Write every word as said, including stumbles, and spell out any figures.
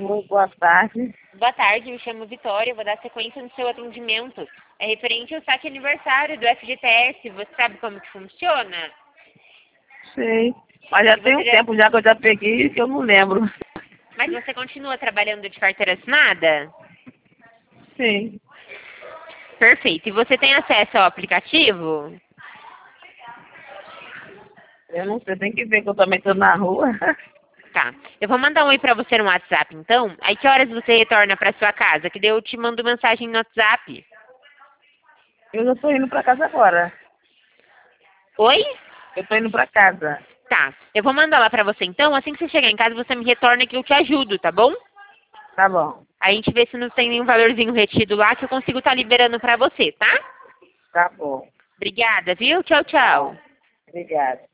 Oi, boa tarde. Boa tarde, me chamo Vitória, vou dar sequência no seu atendimento. É referente ao saque aniversário do F G T S, você sabe como que funciona? Sei. Mas já E tem você um já- tempo já que eu já peguei que eu não lembro. Mas você continua trabalhando de carteira assinada? Sim. Perfeito. E você tem acesso ao aplicativo? Eu não sei, tem que ver que eu também estou na rua. Tá. Eu vou mandar um oi pra você no WhatsApp, então. Aí que horas você retorna pra sua casa? Que daí eu te mando mensagem no WhatsApp. Eu já estou indo para casa agora. Oi? Eu estou indo para casa. Tá. Eu vou mandar lá pra você, então. Assim que você chegar em casa, você me retorna que eu te ajudo, tá bom? Tá bom. A gente vê se não tem nenhum valorzinho retido lá que eu consigo estar liberando pra você, tá? Tá bom. Obrigada, viu? Tchau, tchau. Obrigada.